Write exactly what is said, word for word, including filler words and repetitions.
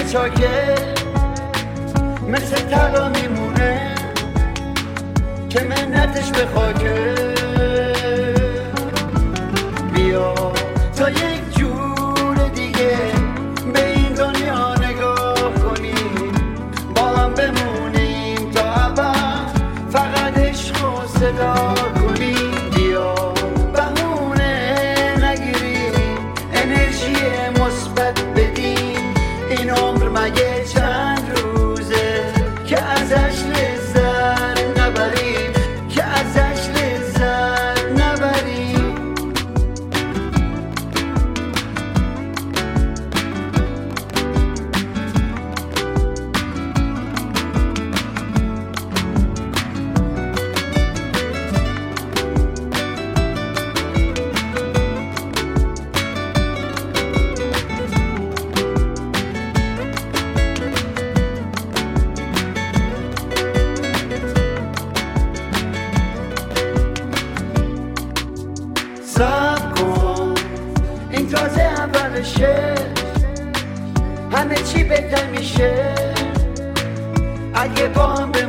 چاکه مثل طلا میمونه که منتش به خاکه. بیا تا یک جور دیگه به این دنیا نگاه کنیم، با هم بمونیم تا ابد فقط عشق و صدا کنیم. بیا بهونه نگیریم، انرژی مثبت بدیم، این عمر مگه چند روزه که ازش لذت نبریم، که ازش لذت نبریم. صبر کن این تازه اولشه، همه چی بهتر میشه اگه با هم